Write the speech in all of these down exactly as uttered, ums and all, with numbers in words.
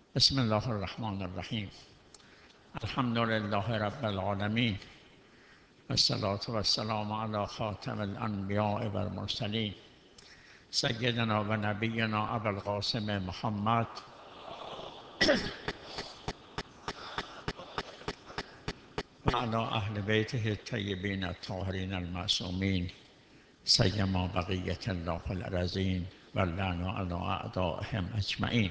بسم الله الرحمن الرحیم. الحمد لله رب العالمین و الصلاة و السلام علی خاتم الانبیاء و المرسلین سیدنا و نبینا ابوالقاسم محمد و علی اهل بیته الطیبین الطاهرین المعصومین سیما بقیة الله فی الارضین و اللعن علی اعدائهم اجمعین.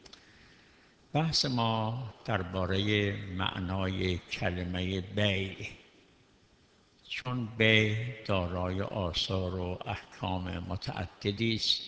بحث ما درباره معنای کلمه بیع، چون بیع دارای آثار و احکام متعددی است.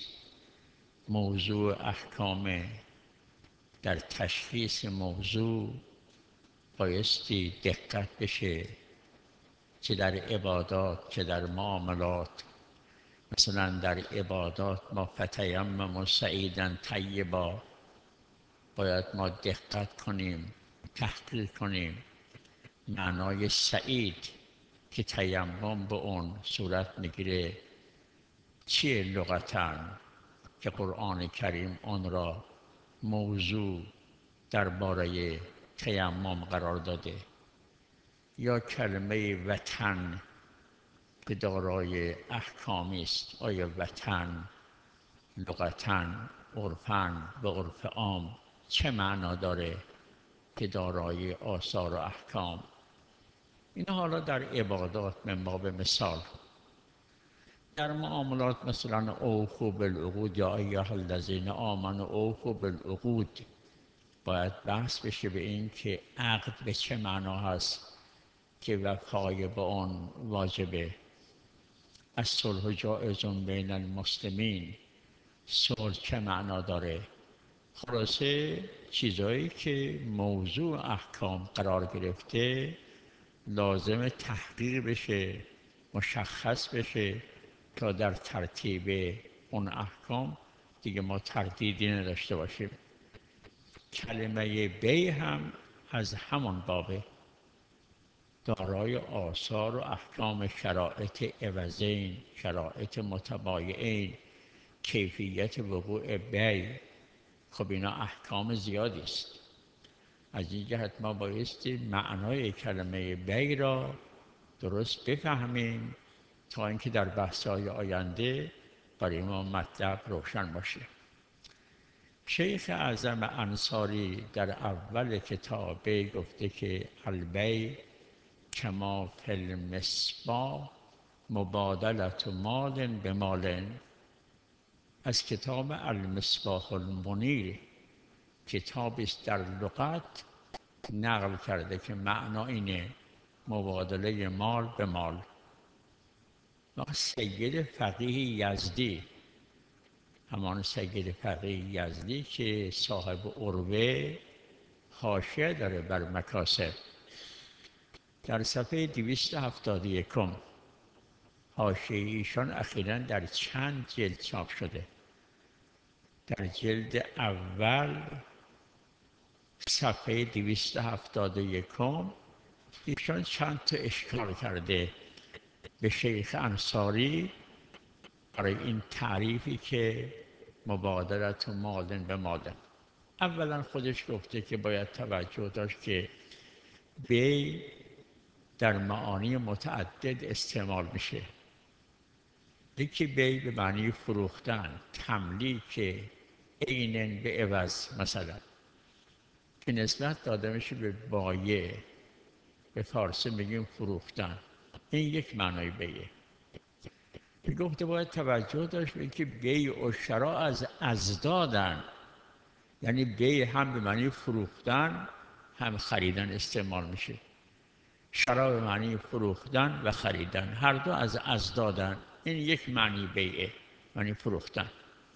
موضوع احکام در تشخیص موضوع بایستی دقت بشه، چه در عبادات چه در معاملات. مثلا در عبادات ما فتیمموا صعیدا طیبا، باید ما دقت کنیم، تحقیق کنیم معنای سعید که تیمم به اون صورت میگیره چیه لغتاً، که قرآن کریم اون را موضوع درباره تیمم قرار داده. یا کلمه وطن که دارای احکامی است، آیا وطن لغتاً عرفاً به عرف عام چه معنا داره که دارای آثار و احکام؟ این حالا در عبادات من باب مثال. در معاملات مثلا اوفوا بالعقود یا ایها الذین آمنوا اوفوا بالعقود، باید بحث بشه به این که عقد به چه معنا هست که وفای به آن واجبه. الصلح جائز بین المسلمین، صلح چه معنا داره؟ خلاصه چیزایی که موضوع احکام قرار گرفته لازم تحقیق بشه، مشخص بشه تا در ترتیب اون احکام دیگه ما تردیدی نداشته باشیم. کلمه بیع هم از همون بابه، دارای آثار و احکام شرایط عوضین، شرایط متبایعین، کیفیت وقوع بیع. خب اینا احکام زیادی است. از این جهت ما بایستی معنای کلمه بیع را درست بفهمیم تا اینکه در بحث‌های آینده برای ما مطلب روشن باشه. شیخ اعظم انصاری در اول کتاب گفته که البیع کما فی المصباح مبادلة مال بمال. از کتاب المصباح المنیر، کتابی است در لغت، نقل کرده که معنا اینه مبادله مال به مال. و سید فقیه یزدی، همان سید فقیه یزدی که صاحب عروه حاشیه داره بر مکاسب، در صفحه دویست و هفتاد و یکم، حاشیه ایشان اخیراً در چند جلد چاپ شده. در جلد اول صفحه دویست و هفتاد و یکم ایشان چند تا اشکال کرده به شیخ انصاری برای این تعریفی که مبادلت مال به مال. اولا خودش گفته که باید توجه داشت که بیع در معانی متعدد استعمال میشه. یکی بیع به معنی فروختن، تملیک عین به عوض، مثلا که نسبت داده میشه به بایع، به فارسی میگیم فروختن. این یک معنای بیعه. که گفته باید توجه داشت به اینکه بیع و شراء از ازدادن، یعنی بیع هم به معنی فروختن هم خریدن استعمال میشه. شراء به معنی فروختن و خریدن، هر دو از ازدادن. این یک معنی بیعه، معنی فروختن.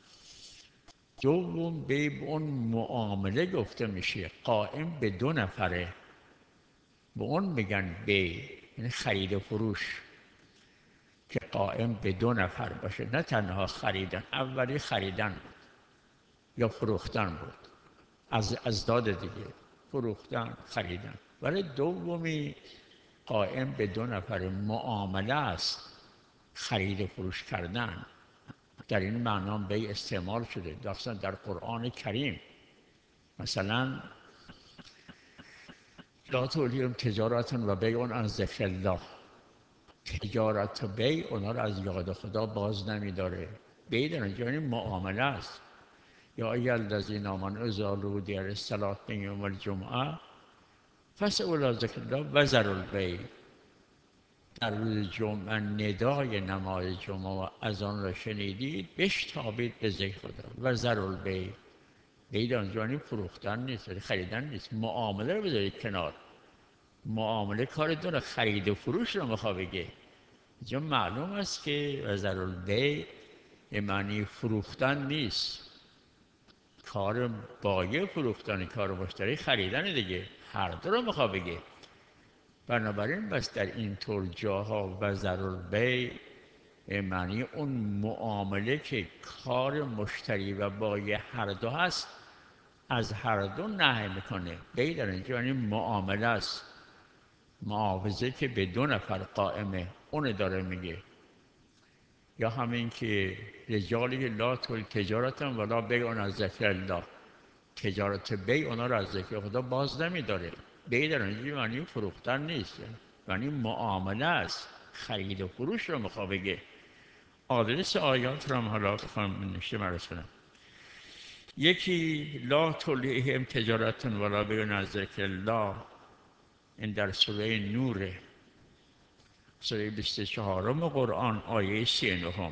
دوم بیع به اون معامله گفته میشه قائم به دو نفره، به اون میگن بیع، یعنی خرید و فروش که قائم به دو نفر باشه، نه تنها خریدن. اولی خریدن یا فروختن بود، از ازداد دیگه، فروختن خریدن. ولی دومی قائم به دو نفر معامله است، خرید و فروش کردن. در این معنا بیع استعمال شده، داستان در قرآن کریم مثلا لا تولیم تجارت و بیع عن ذکر الله، تجارت و بیع اونا رو از یاد خدا باز نمیداره. بیع در اینجا یعنی معامله است. یا ای الذین آمنوا اذا نودی للصلاة من یوم الجمعه فاسعوا الی ذکر الله و ذروا البیع. در روز جمعه ندای نماز جمعه و اذان را شنیدید بشتابید به ذکر خدا و ذروا البیع. بیع در اینجا یعنی فروختن نیست، خریدن نیست. معامله رو بذارید کنار. معامله کار داره، خرید و فروش رو میخواد بگه. اینجا معلوم است که وزر البیع به معنی فروختن نیست. کار بایع فروختن، کار مشتری خریدن دیگه، هر دو رو میخواد بگه. بنابراین بس در این طور جاها وزر البیع به معنی اون معامله که کار مشتری و بایع هر دو هست، از هر دو نهی میکنه. بیع در اینجا یعنی معامله است. معاوضه که به دو نفر قائمه، اون داره میگه. یا همین که رجالی لا تول تجارت ولا بیع عن ذکر الله، تجارت بیع اونا رو از ذکر خدا باز نمیداره. بیع در اینجا معنی فروختن نیست، یعنی معامله است، خرید و فروش رو میخواد بگه. آدرس آیات رو هم حالا بخوام نشته مرسونم. یکی لا تولهم تجارت ولا بیع عن ذکر الله، این در سوره نوره، سوره بیست و چهارم قرآن آیه سی و نهم.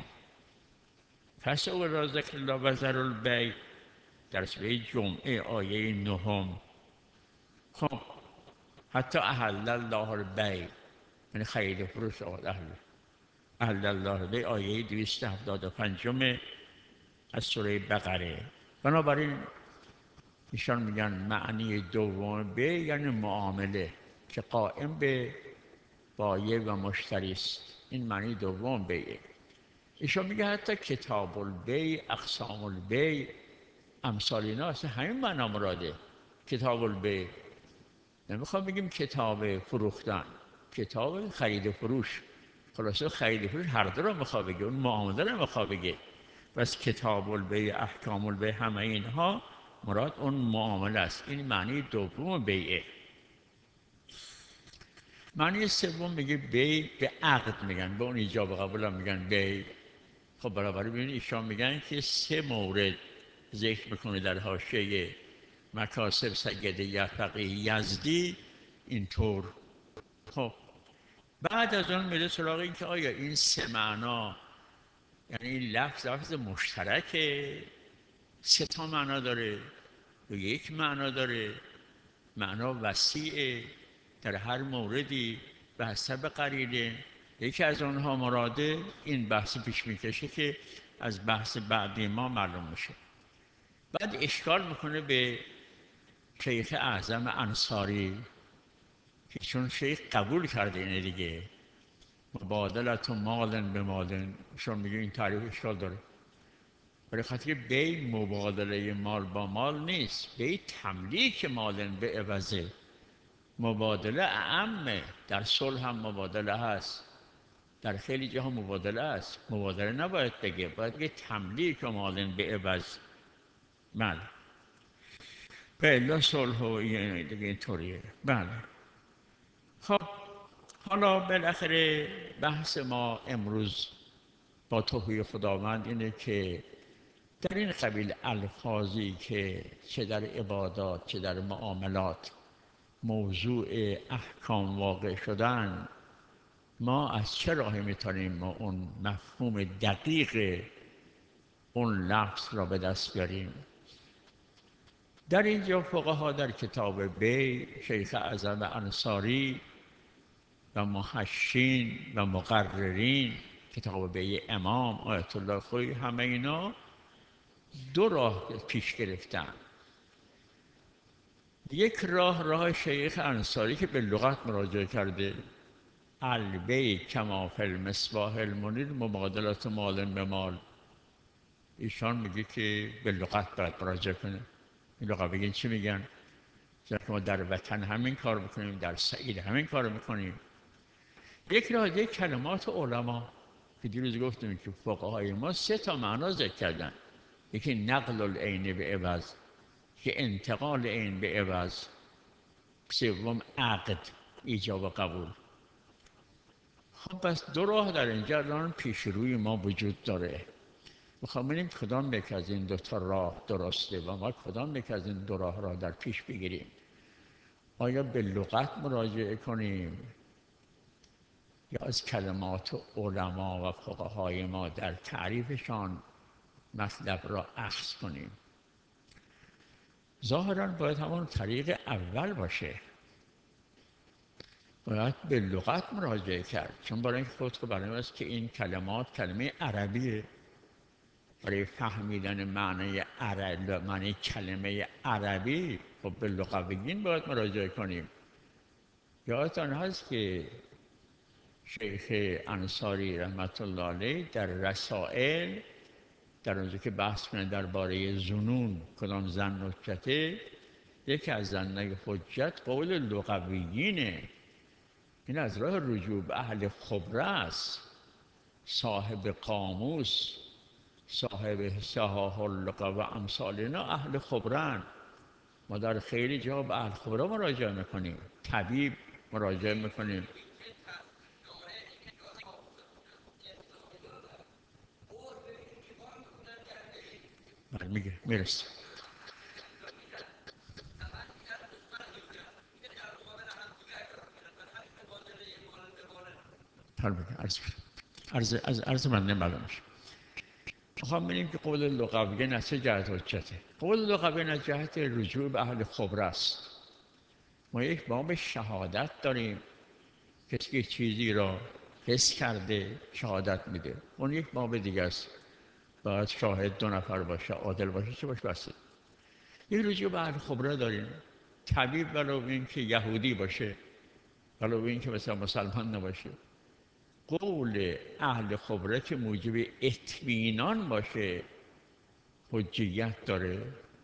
پس او را ذکر الله و ذروا البیع در سوره جمعه آیه نهم. خب حتی احل الله البیع یعنی خرید و فروش آقا اهل احل الله البیع آیه دویست و هفتاد و پنج از سوره بقره. بنابراین ایشان میگن معنی دوم بیع یعنی معامله که قائم به بایع و مشتری است. این معنی دوم بیعه. ایشان میگه حتی کتاب البیع، اقسام البیع، امثال اینا اصلا همین معنا مراده. کتاب البیع نمیخوام بگیم کتاب فروختن، کتاب خرید و فروش. خلاصه خرید و فروش هر دو رو میخواد بگه، اون معامله رو میخواد بگه. بس کتاب البیع، احکام البیع، همه اینها مراد اون معامله است. این معنی دوم بیعه. معنی سوم میگه بیع به عقد میگن، به اون ایجاب و قبول هم میگن بیع. خب برابری ببینید ایشان میگن که سه مورد ذکر میکنه در حاشیه مکاسب سید یعقوب یزدی اینطور. خب بعد از اون میره سراغ این که آیا این سه معنا یعنی این لفظ لفظ مشترکه، سه تا معنا داره یا یک معنا داره، معنا وسیعه در هر موردی به حسب قرینه. یکی از آنها مراده این بحث پیش میکشه که از بحث بعدی ما معلوم میشه. بعد اشکال میکنه به شیخ اعظم انصاری که چون شیخ قبول کرده اینه دیگه، مبادلت و مالن به مالن، چون میگه این تعریف اشکال داره. برای خاطر بی مبادله مال با مال نیست، بی تملیک مالن به عوضه. مبادله اعمه، در صلح هم مبادله هست، در خیلی جاها مبادله است. مبادله نباید بگه، باید بگه تملیک مالن به عوض. بله به الا صلح و دیگه اینطوریه. بله خب حالا بالاخره بحث ما امروز با توفیق خداوند اینه که در این قبیل الفاظی که چه در عبادات چه در معاملات موضوع احکام واقع شدن، ما از چه راهی میتونیم ما اون مفهوم دقیق اون لفظ را به دست بیاریم. در اینجا فقها در کتاب بیع، شیخ اعظم انصاری و محشین و مقررین، کتاب بیع امام آیت الله خویی، همه اینا دو راه پیش گرفتن. یک راه راه شیخ انصاری که به لغت مراجعه کرده، البیع کما فی المصباح المنیر مبادلت مال به مال. ایشان میگه که به لغت باید مراجعه کنه. این لغت بگین چی میگن؟ چون ما در وطن همین کار میکنیم، در سعید همین کار میکنیم. یک راه دیگه کلمات علما که دیروز گفتیم که فقهای ما سه تا معنا ذکر کردن. یکی نقل العین به عوض، که انتقال این به عوض. سوم عقد، ایجاب و قبول. خب پس دو راه در اینجا الان پیش روی ما وجود داره. میخوام ببینیم کدام یک از این دو تا راه درسته و ما کدام یک از این دو راه را در پیش بگیریم. آیا به لغت مراجعه کنیم یا از کلمات علما و فقهای ما در تعریفشان مطلب را اخذ کنیم؟ ظاهراً باید همون طریق اول باشه، باید به لغت مراجعه کرد، چون برای اینکه خود که برای است که این کلمات کلمه عربیه، برای فهمیدن معنی عربی معنی کلمه عربی خب به لغویین باید مراجعه کنیم. یادتان هست که شیخ انصاری رحمت الله علیه در رسائل، در اونجا که بحث کنه درباره ظنون کدام زن حجته، یکی از زنهای حجت قول لغویینه. این از راه رجوع به اهل خبره است، صاحب قاموس، صاحب صحاح اللغة و امثال اینا اهل خبرن. ما در خیلی جا به اهل خبره مراجعه میکنیم، طبیب مراجعه میکنیم. بله میگه میرسه. عرض عرض عرض عرض من نمالم میشه. میخوام ببینیم که قول لغوی از چه جهت حجته. قول لغوی از جهت رجوع به اهل خبره است. ما یک باب شهادت داریم، کسی که چیزی را حس کرده شهادت میده. اون یک باب دیگه است، باید شاهد دو نفر باشه، عادل باشه، چه باشه بسید. یک رجوع به اهل خبره داریم. طبیب ولو این که یهودی باشه، ولو این که مثلا مسلمان نباشه، قول اهل خبره که موجب اطمینان باشه حجیت داره.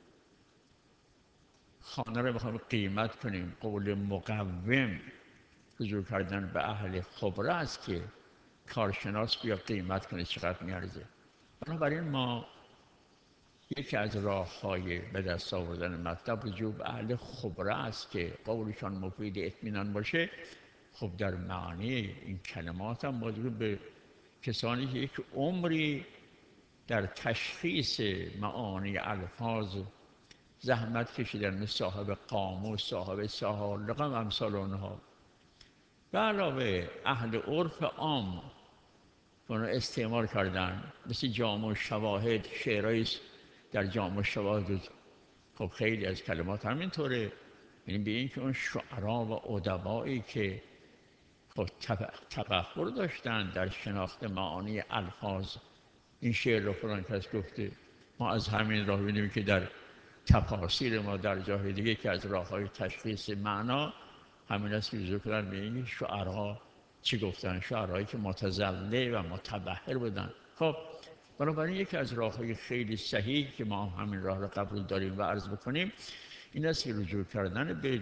خانه رو بخوایم قیمت کنیم، قول مقوم رجوع کردن به اهل خبره است که کارشناس بیا قیمت کنه چقدر میارزه. بنابراین ما یکی از راه‌های به دست آوردن مطلب رجوع به اهل خبره است که قولشان مفید اطمینان باشه. خب در معنی این کلمات هم موضوع به کسانی که یک عمری در تشخیص معانی الفاظ زحمت کشیدن، مثل صاحب قاموس، صاحب صحاح اللغة و امثال اونها. به علاوه اهل عرف عام اونو استعمال کردن، مثل جامع و شواهد، شعرهایی در جامع و شواهد. خب خیلی از کلمات همینطوره. یعنی به این که اون شعرا و ادبایی که خب تبحر داشتن در شناخت معانی الفاظ، این شعر رو فلان کس گفته، ما از همین راه بینیم که در تفاسیر ما در جای دیگه که از راه‌های تشخیص معنا همین است که رجوع کردن به این شعرها چی گفتن، شعرهایی که متزله و متبحر بودن. خب بنابراین یکی از راه‌های خیلی صحیح که ما همین راه را قبول داریم و عرض بکنیم این است که رجوع کردن به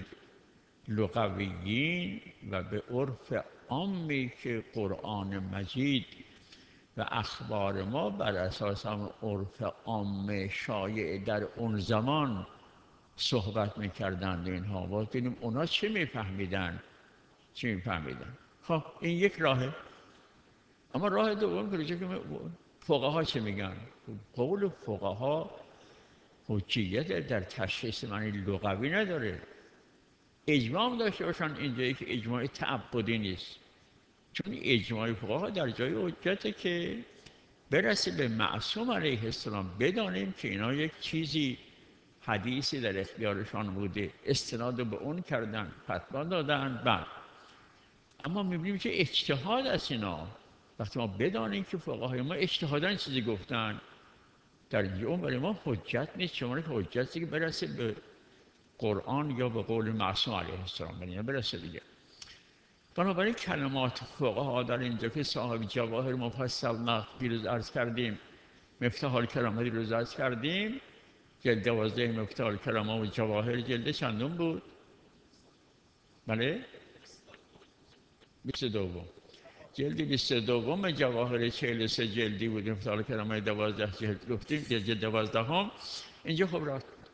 لغویین و به عرف عامی که قرآن مجید و اخبار ما بر اساس هم عرف عام شایع در اون زمان صحبت میکردند. اینها باید ببینیم اونا چه میفهمیدن، چه میفهمیدن. خب این یک راهه. اما راه دوم که رجوع که فقها چه میگن؟ قول فقها حجیت در تشخیص معنی لغوی نداره. اجماع داشته باشن اینجایی که اجماع تعبدی نیست، چون اجماع فقها در جای حجته که برسه به معصوم علیه السلام بدانیم که اینا یک چیزی حدیثی در اختیارشان بوده، استناد به اون کردن، فتوا دادن. بعد اما میبینیم که اجتهاد است اینا. وقتی ما بدانیم که فقهای ما اجتهادن چیزی گفتن، در اینجا اون برای ما حجت نیست، چون که حجتی که برسه به قرآن یا به قول معصوم علیه السلام برای برسه دیگه. بنابراین کلمات فقها در اینجا که صاحب جواهر مفصل نقد دیروز عرض کردیم، مفتاح الکرامه دیروز عرض کردیم، جلد دوازده مفتاح الکرامه و جواهر جلد چندم بود؟ بله؟ بیست دوم. جلد بیست دوم جواهر چهل و سه جلدی بود، مفتاح الکرامه دوازده جلد گفتیم، جلد دوازده هم اینجا خب را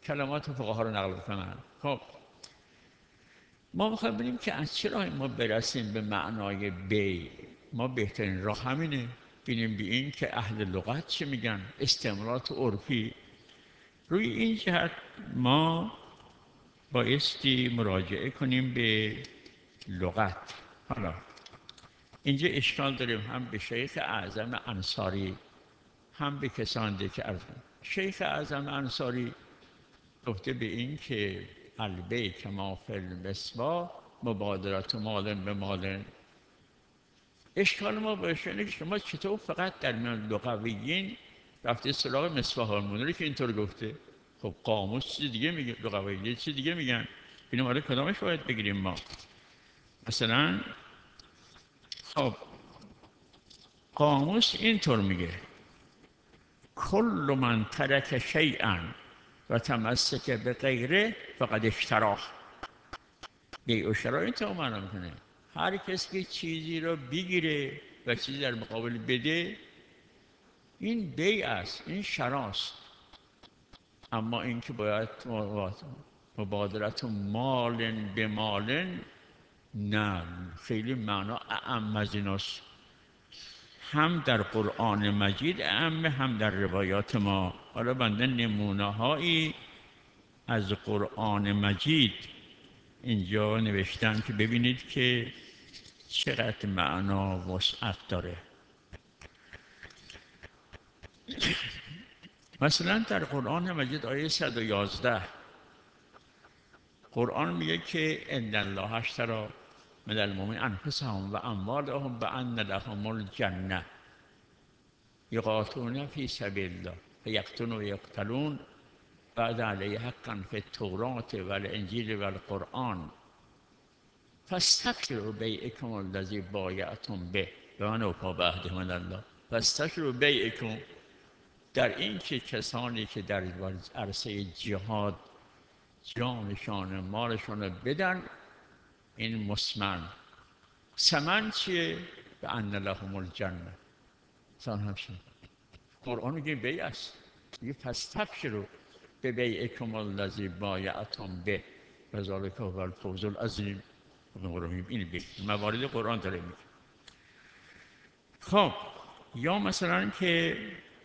کلمات فقها رو نقل کنن. خب ما میخوایم ببینیم که از چه راهی ما برسیم به معنای بی. ما بهترین راه همینه، ببینیم به این که اهل لغت چه میگن، استعمالات عرفی. روی این جهت ما بایستی مراجعه کنیم به لغت. حالا اینجا اشکال داریم هم به شیخ اعظم انصاری هم به کسان دیگه که عرض کنیم. شیخ اعظم انصاری گفته به این که البی کما فی المسوا مبادرت مال به مال. اشکال ما باشه اینه که شما چطور فقط در میان لغویین رفته سراغ مصباح المنیری که اینطور گفته. خب قاموس چیز دیگه میگه، لغویین چیز دیگه میگن. ببینیم حالا کدامش باید بگیریم ما. مثلا خب قاموس اینطور میگه کل من ترک شیئا و تمسک به غیره فقد اشتراه. بیع و شرا اینطور معنا میکنه هر کسی که چیزی رو بگیره و چیزی در مقابل بده، این بیع است، این شراست. اما این که باید مبادرت مال به مال، نه، خیلی معنا اعم از ایناست. هم در قرآن مجید اعم، هم در روایات ما. حالا بنده نمونه هایی از قرآن مجید اینجا نوشتم که ببینید که چقدر معنا وسعت داره. مثلا در قرآن مجید آیه صد و یازده قرآن میگه که ان الله اشتری من المؤمنین انفسهم و اموالهم بان لهم الجنه یقاتلون فی سبیل الله فیقتلون و یقتلون بعد علیه حقا فی التوراة و الانجیل و القرآن فاستبشروا بیعکم الذی بایعتم به و من اوفی بعهد من الله. فاستبشروا بیعکم، در این که کسانی که در عرصه جهاد جانشان مالشان بدن، این مسمن. سمن چیه؟ به ان لهم الجنه. سان همشون قرآن میگه بیع است، میگه فاستبشروا به بیعکم الذی بایعتم به و ذلک هو الفوز العظیم. این بیع موارد قرآن داره میگه. خب یا مثلا که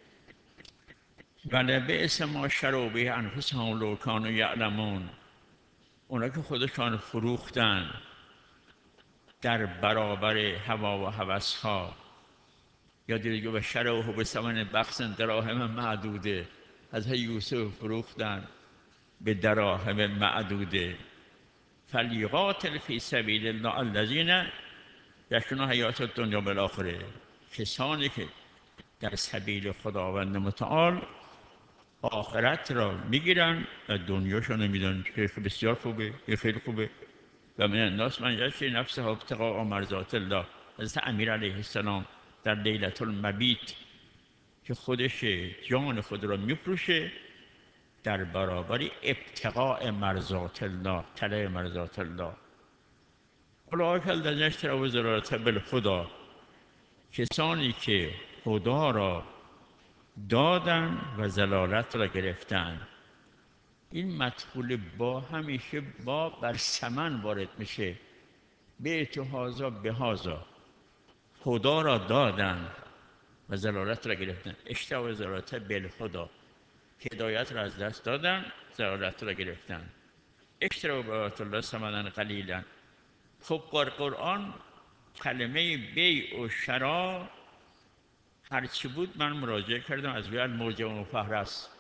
بله بئس ما شروا به انفسهم لو کانوا یعلمون، اونا که خودشان فروختن در برابر هوا و هوسها. یا دیگه به شروه به ثمن بخس دراهم معدوده، از یوسف فروختن به دراهم معدوده. فلیقاتل فی سبیل الله الذین یشرون حیات الدنیا بالآخره، کسانی که در سبیل خداوند متعال آخرت را میگیرن و دنیاشون میدن. که بسیار خوبه، یه خیلی خوبه. و من الناس من یشری نفسه ابتغاء مرضات الله. حضرت امیر علیه السلام در لیلة المبیت که خودش جان خود را میفروشه در برابر ابتغاء مرضات الله، طلب مرضات الله. اولئک الذین اشتروا الضلالة بالهدی، کسانی که هدا را دادن و ضلالت را گرفتن. این مدخول با همیشه با بر ثمن وارد میشه. بیت هذا بهذا، هدا را دادن و ضلالت را گرفتن. اشتروا الضلالة بالهدی، هدایت را از دست دادن، ضلالت را گرفتن. اشتروا بآیات الله ثمنا قلیلا. خب در قرآن کلمه بیع و شرا هرچی بود من مراجعه کردم از روی المعجم الفهرست.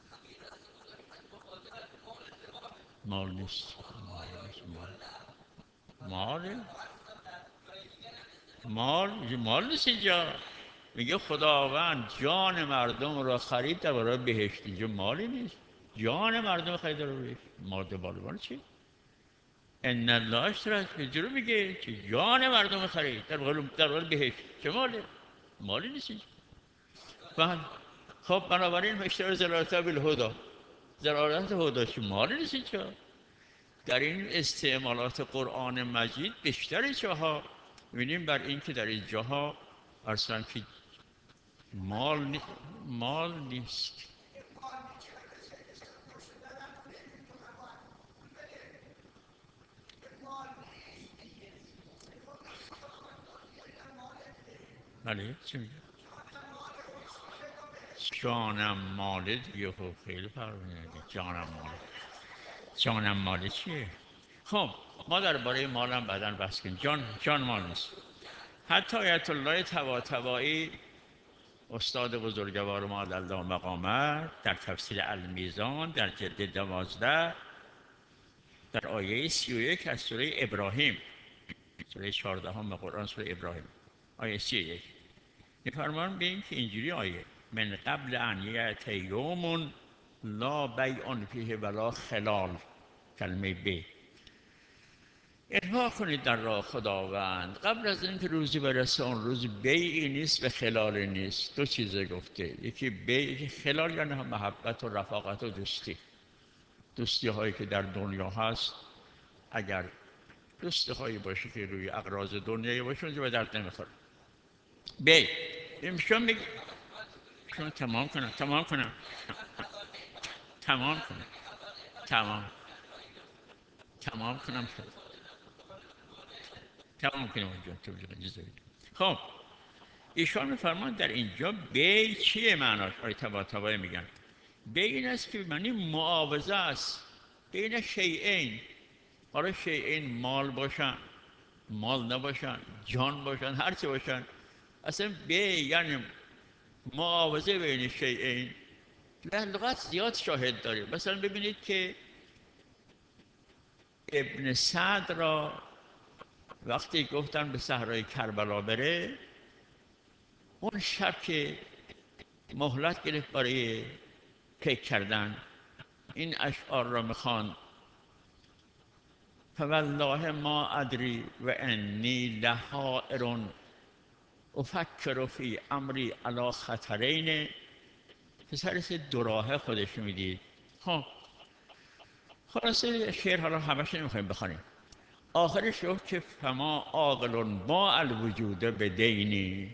مال نیست، مال مال مال نیست اینجا. میگه خداوند جان مردم را خرید در برای بهشت. اینجا مالی نیست، جان مردم خرید در برای بهشت. ماده بالوان چی؟ ان الله اشتری، اینجوری میگه که جان مردم خرید در برای در برای بهشت. چه ماله؟ مالی نیست اینجا. بله. خب بنابراین اشتروا الضلالة بالهدی، ضلالت هدا چه مالی نیست اینجا. در این استعمالات قرآن مجید بیشتر جاها می‌بینیم بر این که در این جاها اصلا که مال نی... مال نیست. بله چی میگه؟ جانم ماله دیگه. خب خیلی فرق میکنه. جانم ماله، جانم ماله چیه؟ خب ما درباره مالم بعداً بحث کنیم. جان جان مال نیست. حتی آیت الله طباطبایی استاد بزرگوار ما الله مقامه در تفسیر المیزان در جلد دوازده در آیه سی و یک از سوره ابراهیم، سوره چهاردهم قرآن، سوره ابراهیم آیه سی و یک می‌فرمان به این که اینجوری آیه من قبل ان یأتی یوم لا بیع فیه ولا خلال، کلمه بی انفاق کنید در راه خداوند قبل از اینکه روزی برسه. اون روز بیعی نیست و خلالی نیست. دو چیزه گفته، یکی بیع، یکی خلال، یعنی هم محبت و رفاقت و دوستی. دوستی هایی که در دنیا هست اگر دوستی هایی باشه که روی اغراض دنیایی باشه اونجا به درد نمیخوره. بیع میشون میگه شون تمام کنم تمام کنم تمام کنم تمام تمام کنم شد تمام کنم اونجا تو اجازه بدید. خب ایشان میفرمان در اینجا بی چیه معناش؟ آیه طباطبایی میگن بی این است که معنی معاوضه است بین شیئین. حالا شیئین مال باشن، مال نباشن، جان باشن، هر چی باشن، اصلا بی یعنی معاوضه بین شیئین. در لغت زیاد شاهد داریم. مثلا ببینید که ابن سعد را وقتی گفتن به صحرای کربلا بره، اون شب که مهلت گرفت برای فکر کردن، این اشعار را میخوان فوالله ما ادری و انی لحائر افکر فی امری علی خطرین. پسر سه دوراهه خودش میدید. خب خلاصه شعر حالا همش نمیخوایم بخوانیم. آخرش گفت که فما عاقل با الوجود به دینی.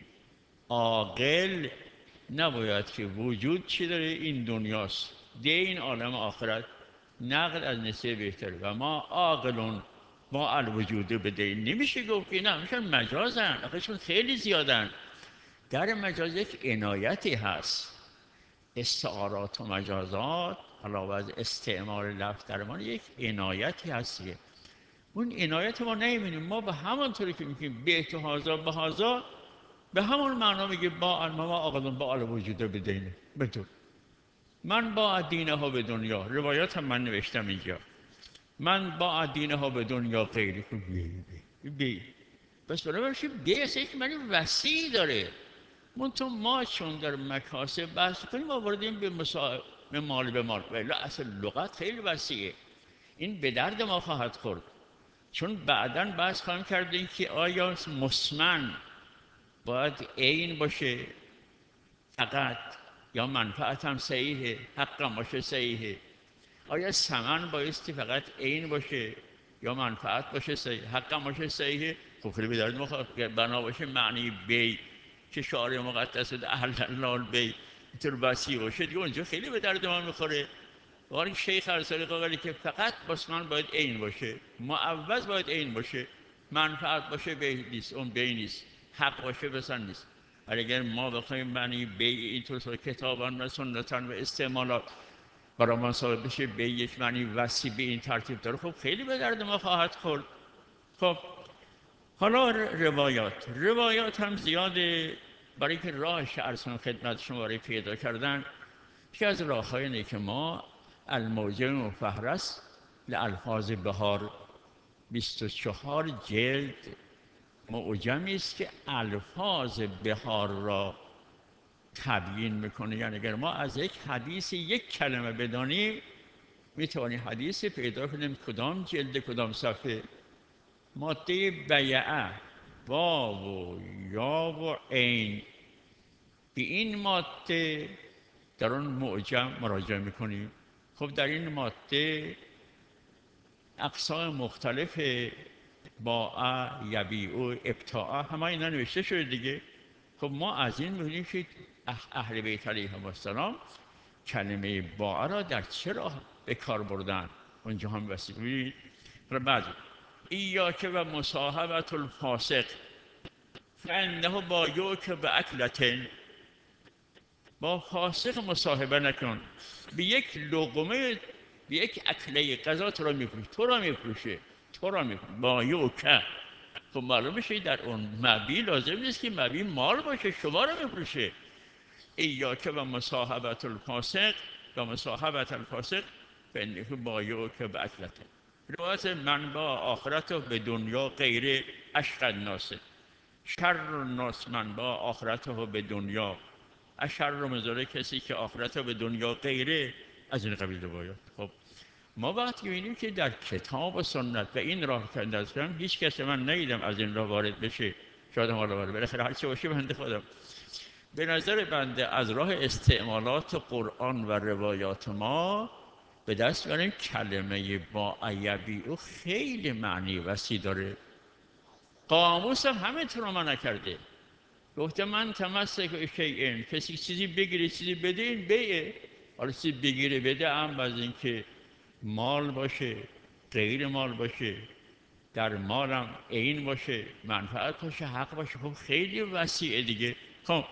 عاقل نباید که وجود چی داره این دنیاست، دین عالم آخرت، نقل از نسیه بهتره. و ما عاقل با الوجود به دین نمیشه گفت که نه میشن مجازن، آخرشون خیلی زیادن. در مجاز یک عنایتی هست. استعارات و مجازات علاوه از استعمال لفظ در ما یک عنایتی هستیه. اون عنایت ما نمیبینیم. ما به همان طوری که میگیم بیت هازا به هازا، به همون معنا میگه با انما آقلون با الوجود بدینه. بدون من با دینه ها به دنیا، روایات هم من نوشتم اینجا، من با دینه ها به دنیا غیری که بی بی بی بس برای برشی بی اصلا یک معنی وسیع داره. منطقه ما چون در مکاسب بحث کنیم آوردیم به مسا... به مال به مال، ولی اصلا لغت خیلی وسیعه. این به درد ما خواهد خورد، چون بعداً بحث خواهیم کردیم که آیا مسمن باید عین باشه فقط، یا منفعت هم صحیحه، حق هم باشه صحیحه؟ آیا ثمن بایستی فقط عین باشه یا منفعت باشه صحیح، حق هم باشه صحیحه؟ خب خیلی به درد میخواد بنا باشه معنی بی که شعار مقدس اهل الله البی اینطور وسیع باشه دیگه، اونجا خیلی به درد ما میخوره. ولی شیخ ارسالی قائله که فقط مسمن باید عین باشه، معوض باید عین باشه، منفعت باشه بی نیست، اون بی نیست، حق باشه بسن نیست. اگر ما بخوایم معنی بی اینطور کتابان و سنتان و استعمالات برای ما ثابت بشه بی یک معنی وسیع به این ترتیب داره، خب خیلی به درد ما خواهد خورد. خب حالا روایات روایات هم زیاده. برای که راهش ارسان خدمت شما برای پیدا کردن، یکی از راه‌های اینه که ما الموجم و فهرست لالفاظ بهار، بیست و چهار جلد معجمی است که الفاظ بهار را تبیین میکنه. یعنی اگر ما از یک حدیث یک کلمه بدانیم میتوانیم حدیث پیدا کنیم کدام جلد کدام صفحه. ماده بیعه واو و یا و عین، به این ماده در اون معجم مراجعه میکنیم. خب در این ماده اقسام مختلف باع، یبیع و ابتاع همه اینا نوشته شده دیگه. خب ما از این می‌بینیم که اهل بیت علیهم السلام کلمه باع را در چه راه به کار بردن، اونجا هم وسیع. بعد ایاک و مصاحبت الفاسق فانه بایعک باکلة، با فاسق مصاحبه نکن، به یک لقمه، به یک اکله غذا تو را میفروشه، تو را میفروشه، تو را میفروشه بایعک. خب معلوم میشه در اون مبی لازم نیست که مبی مال باشه، شما را میفروشه. ایاک و مصاحبت الفاسق و مصاحبت الفاسق فانه بایعک باکلة. روایت من با آخرت به دنیا غیر اشق الناس، شر الناس من با آخرت به دنیا، اشر رو مزاره کسی که آخرت به دنیا غیره، از این قبیل روایات. خب ما وقتی ببینیم که در کتاب و سنت و این راه کنده هستم، هیچ کسی من ندیدم از این راه وارد بشه. شاید هم حالا وارد بالاخره هر چه باشه بنده خودم. به نظر بنده از راه استعمالات قرآن و روایات ما به دست میاریم کلمه با ایبی او خیلی معنی وسیع داره. قاموس هم همینطور رو منع کرده، گفته من تمسک شیئین، کسی چیزی بگیره چیزی بده این بیعه. حالا چیزی بگیره بده هم از اینکه مال باشه، غیر مال باشه، در مالم عین باشه، منفعت باشه، حق باشه، خب خیلی وسیعه دیگه. خب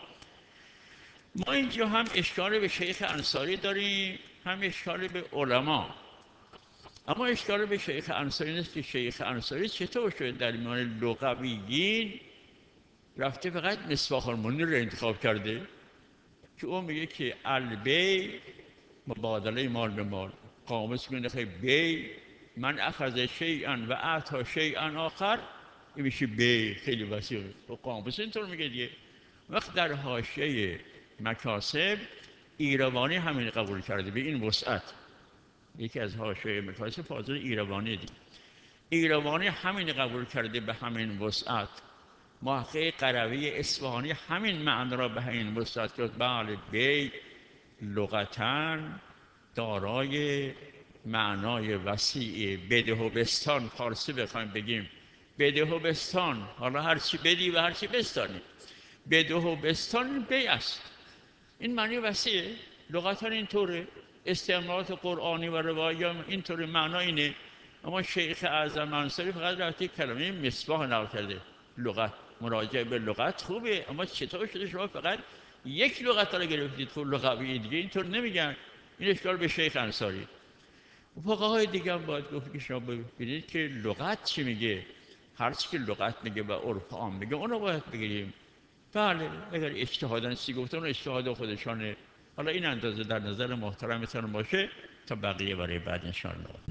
ما اینجا هم اشکال به شیخ انصاری داریم، هم اشکال به علما. اما اشکال به شیخ انصاری نیست که شیخ انصاری چطور شده در میان لغویین رفته فقط مصباح المنیر رو انتخاب کرده که اون میگه که البی مبادله مال به مال. قاموس میگه خیلی بی من اخذ شیئا و اعطا شیئا آخر، این میشه بی، خیلی وسیعه. و قاموس اینطور میگه دیگه. وقت در حاشیه مکاسب ایروانی همین قبول کرده به این وسعت. یکی از حاشیه مکاسب فاضل ایروانی دیگه، ایروانی همین قبول کرده به همین وسعت. محقق قروی اصفهانی همین معنی را به همین وسعت کرد. بله بی لغتاً دارای معنای وسیع. بده و بستان فارسی بخوایم بگیم، بده و بستان، حالا هرچی بدی و هرچی بستانی، بده و بستان بی است. این معنی وسیعه، لغتاً اینطوره، استعمالات قرآنی و روایی هم اینطوره، معنا اینه. اما شیخ اعظم انصاری فقط رفته کلمه مصباح نقل کرده. لغت، مراجعه به لغت خوبه، اما چطور شده شما فقط یک لغت را گرفتید؟ خب لغوی دیگه اینطور نمیگن. این اشکال به شیخ انصاری. فقهای دیگه هم باید گفت که شما ببینید که لغت چی میگه، هر چی که لغت میگه و عرف عام میگه اونو باید بگیریم. بله اگر اجتهادن سی گفتن و اجتهاد خودشانه. حالا این اندازه در نظر محترمتان باشه تا بقیه برای بعد انشاءالله.